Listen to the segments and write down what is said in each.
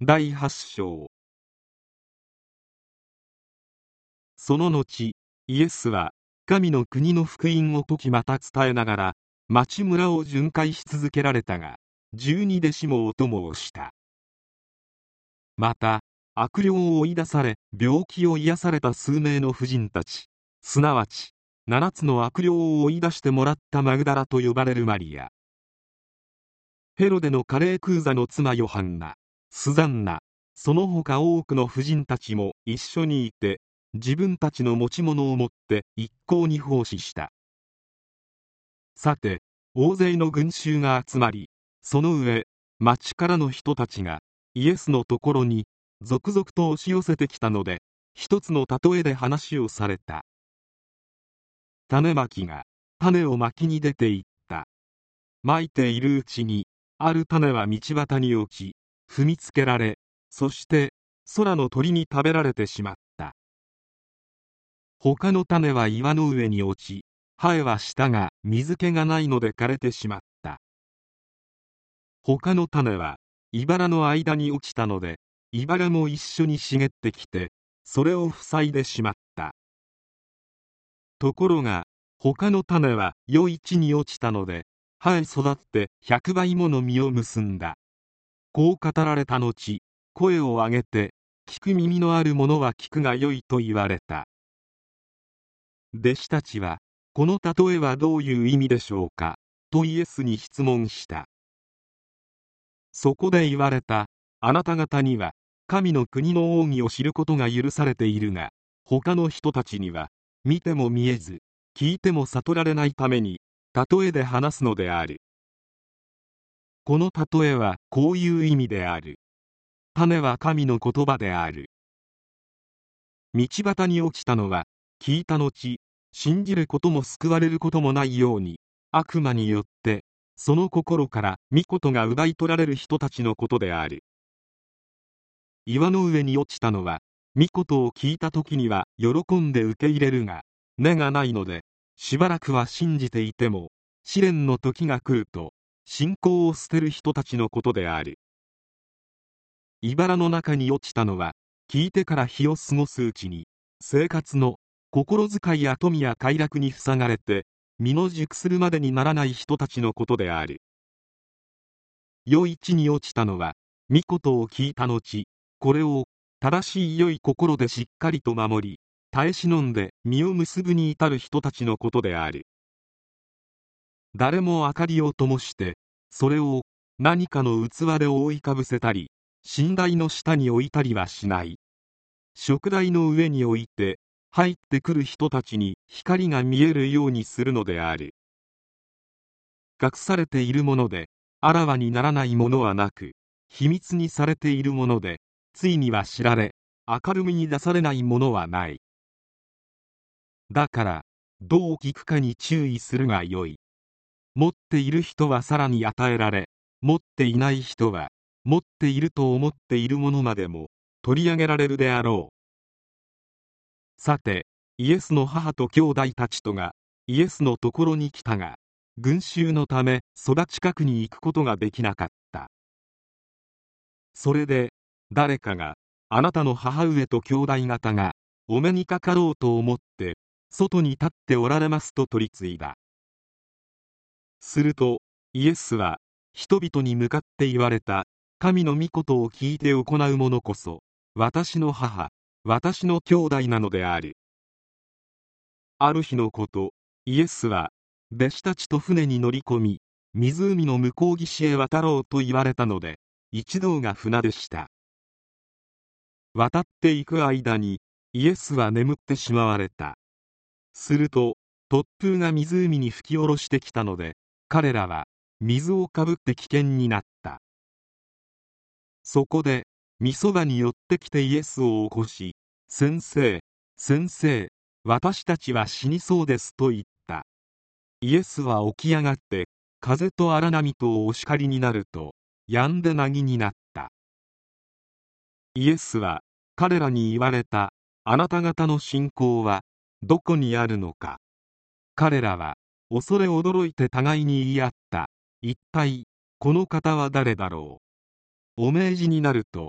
第8章。その後、イエスは神の国の福音を説きまた伝えながら町村を巡回し続けられたが、12弟子もお供をした。また悪霊を追い出され病気を癒された数名の婦人たち、すなわち7つの悪霊を追い出してもらったマグダラと呼ばれるマリア、ヘロデのカレークーザの妻ヨハンナ、スザンナ、その他多くの婦人たちも一緒にいて、自分たちの持ち物を持って一向に奉仕した。さて、大勢の群衆が集まり、その上、町からの人たちがイエスのところに続々と押し寄せてきたので、一つの例えで話をされた。種まきが種をまきに出て行った。まいているうちに、ある種は道端に落ち、踏みつけられ、そして空の鳥に食べられてしまった。他の種は岩の上に落ち、生えはしたが水気がないので枯れてしまった。他の種は茨の間に落ちたので、茨も一緒に茂ってきて、それを塞いでしまった。ところが他の種は良い地に落ちたので、生え育って100倍もの実を結んだ。こう語られた後、声を上げて、聞く耳のある者は聞くがよいと言われた。弟子たちは、この例えはどういう意味でしょうかとイエスに質問した。そこで言われた。あなた方には神の国の奥義を知ることが許されているが、他の人たちには見ても見えず聞いても悟られないために例えで話すのである。この例えはこういう意味である。種は神の言葉である。道端に落ちたのは、聞いた後信じることも救われることもないように、悪魔によってその心から御事が奪い取られる人たちのことである。岩の上に落ちたのは、御事を聞いた時には喜んで受け入れるが、根がないので、しばらくは信じていても、試練の時が来ると信仰を捨てる人たちのことである。茨の中に落ちたのは、聞いてから日を過ごすうちに、生活の心遣いや富や快楽に塞がれて、身の熟するまでにならない人たちのことである。良い地に落ちたのは、御事を聞いた後、これを正しい良い心でしっかりと守り、耐え忍んで実を結ぶに至る人たちのことである。誰も明かりを灯して、それを何かの器で覆いかぶせたり、寝台の下に置いたりはしない。燭台の上に置いて、入ってくる人たちに光が見えるようにするのである。隠されているもので、あらわにならないものはなく、秘密にされているもので、ついには知られ、明るみに出されないものはない。だから、どう聞くかに注意するがよい。持っている人はさらに与えられ、持っていない人は、持っていると思っているものまでも取り上げられるであろう。さて、イエスの母と兄弟たちとがイエスのところに来たが、群衆のためそば近くに行くことができなかった。それで誰かが、あなたの母上と兄弟方がお目にかかろうと思って外に立っておられますと取り次いだ。するとイエスは人々に向かって言われた。神の御事を聞いて行う者こそ私の母、私の兄弟なのである。ある日のこと、イエスは弟子たちと船に乗り込み、湖の向こう岸へ渡ろうと言われたので、一同が船でした。渡っていく間にイエスは眠ってしまわれた。すると突風が湖に吹き下ろしてきたので、彼らは水をかぶって危険になった。そこで御そばに寄ってきてイエスを起こし、先生、先生、私たちは死にそうですと言った。イエスは起き上がって風と荒波とお叱りになると止んで凪になった。イエスは彼らに言われた。あなた方の信仰はどこにあるのか。彼らは恐れ驚いて互いに言い合った。一体この方は誰だろう。お命じになると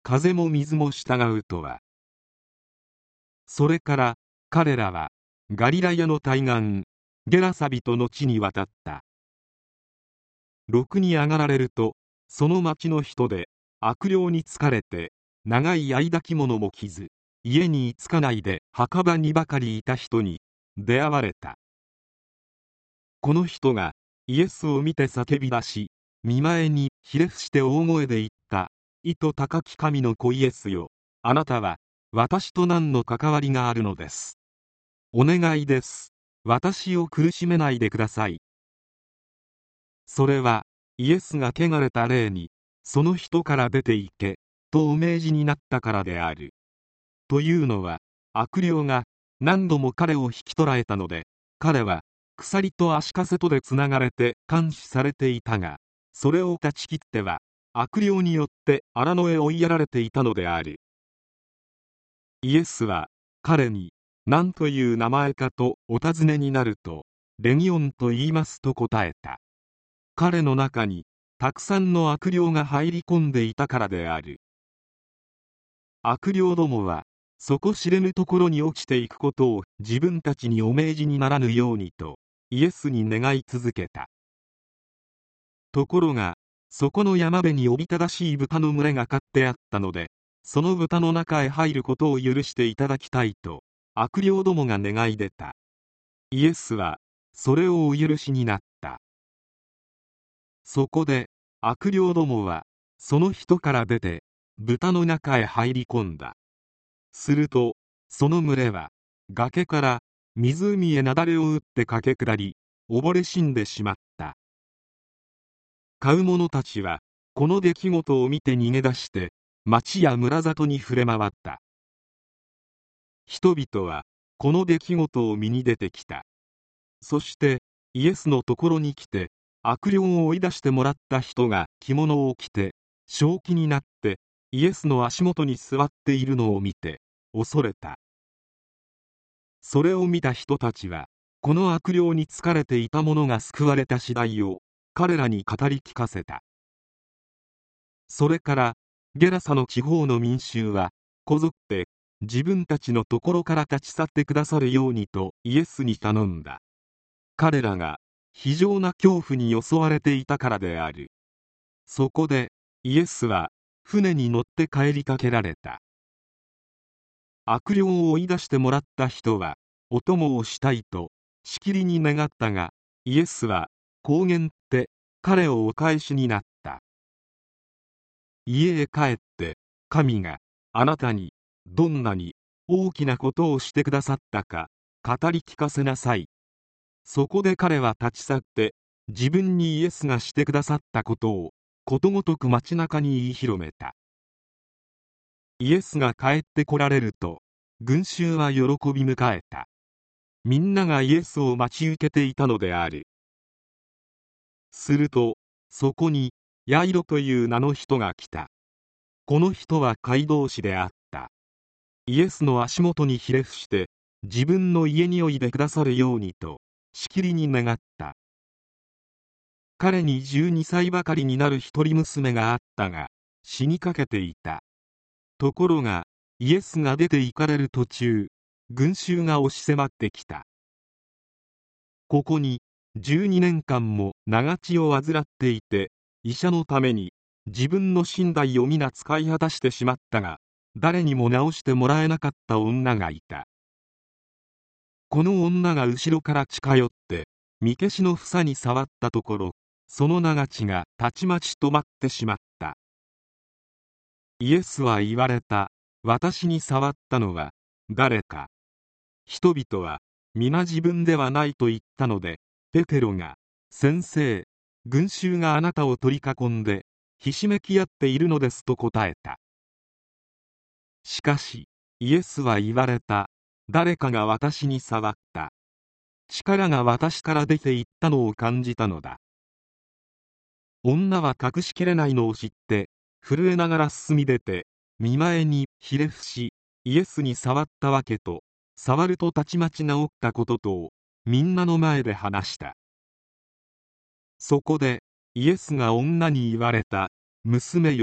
風も水も従うとは。それから彼らはガリラヤの対岸ゲラサ人の地に渡った。陸に上がられると、その町の人で悪霊に疲れて長い間着物も着ず家に居つかないで墓場にばかりいた人に出会われた。この人がイエスを見て叫び出し、見舞にひれ伏して大声で言った。意図高き神の子イエスよ、あなたは私と何の関わりがあるのです。お願いです。私を苦しめないでください。それはイエスが汚れた霊に、その人から出て行けとお命じになったからである。というのは、悪霊が何度も彼を引き捕らえたので、彼は鎖と足かせとでつながれて監視されていたが、それを断ち切っては悪霊によって荒野へ追いやられていたのである。イエスは彼に何という名前かとお尋ねになると、レギオンと言いますと答えた。彼の中にたくさんの悪霊が入り込んでいたからである。悪霊どもは底知れぬところに落ちていくことを自分たちにお命じにならぬようにとイエスに願い続けた。ところがそこの山辺におびただしい豚の群れが飼ってあったので、その豚の中へ入ることを許していただきたいと悪霊どもが願い出た。イエスはそれをお許しになった。そこで悪霊どもはその人から出て豚の中へ入り込んだ。するとその群れは崖から湖へ雪崩を打って駆け下り、溺れ死んでしまった。飼う者たちはこの出来事を見て逃げ出して町や村里に触れ回った。人々はこの出来事を見に出てきた。そしてイエスのところに来て、悪霊を追い出してもらった人が着物を着て正気になってイエスの足元に座っているのを見て恐れた。それを見た人たちはこの悪霊に疲れていた者が救われた次第を彼らに語り聞かせた。それからゲラサの地方の民衆はこぞって自分たちのところから立ち去ってくださるようにとイエスに頼んだ。彼らが非常な恐怖に襲われていたからである。そこでイエスは船に乗って帰りかけられた。悪霊を追い出してもらった人はお供をしたいとしきりに願ったが、イエスは公言って彼をお返しになった。家へ帰って神があなたにどんなに大きなことをしてくださったか語り聞かせなさい。そこで彼は立ち去って自分にイエスがしてくださったことをことごとく街中に言い広めた。イエスが帰ってこられると群衆は喜び迎えた。みんながイエスを待ち受けていたのである。するとそこにヤイロという名の人が来た。この人は街道士であった。イエスの足元にひれ伏して自分の家においでくださるようにとしきりに願った。彼に12歳ばかりになる一人娘があったが死にかけていた。ところがイエスが出て行かれる途中、群衆が押し迫ってきた。ここに12年間も長血を患っていて、医者のために自分の身代を皆使い果たしてしまったが誰にも治してもらえなかった女がいた。この女が後ろから近寄って御消しの房に触ったところ、その長血がたちまち止まってしまった。イエスは言われた。私に触ったのは誰か。人々は皆自分ではないと言ったので、ペテロが先生、群衆があなたを取り囲んでひしめき合っているのですと答えた。しかしイエスは言われた。誰かが私に触った。力が私から出ていったのを感じたのだ。女は隠しきれないのを知って震えながら進み出て見舞にひれ伏しイエスに触ったわけと、触るとたちまち治ったこととをみんなの前で話した。そこでイエスが女に言われた。娘よ、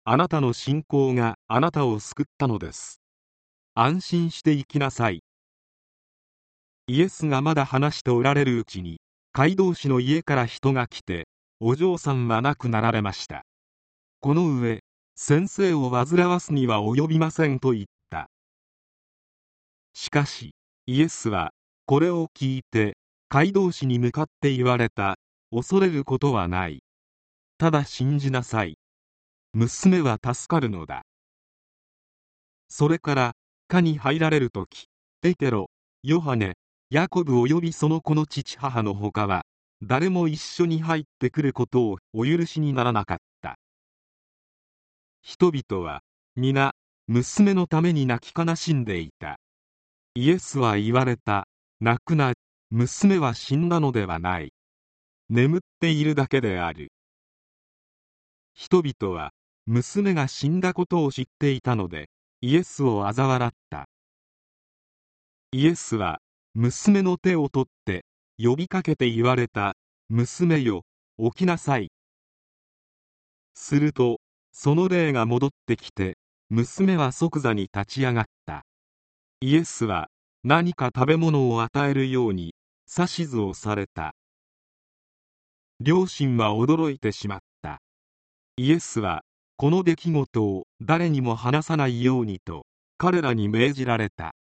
あなたの信仰があなたを救ったのです。安心して行きなさい。イエスがまだ話しておられるうちに、街道士の家から人が来て、お嬢さんは亡くなられました。この上、先生を煩わすには及びませんと言った。しかし、イエスは、これを聞いて、街道士に向かって言われた。恐れることはない。ただ信じなさい。娘は助かるのだ。それから、家に入られるとき、ペテロ、ヨハネ、ヤコブおよびその子の父母のほかは、誰も一緒に入ってくることをお許しにならなかった。人々は、皆、娘のために泣き悲しんでいた。イエスは言われた。泣くな、娘は死んだのではない。眠っているだけである。人々は、娘が死んだことを知っていたので、イエスを嘲笑った。イエスは、娘の手を取って、呼びかけて言われた。娘よ、起きなさい。すると、その霊が戻ってきて、娘は即座に立ち上がった。イエスは、何か食べ物を与えるように、指図をされた。両親は驚いてしまった。イエスは、この出来事を誰にも話さないようにと、彼らに命じられた。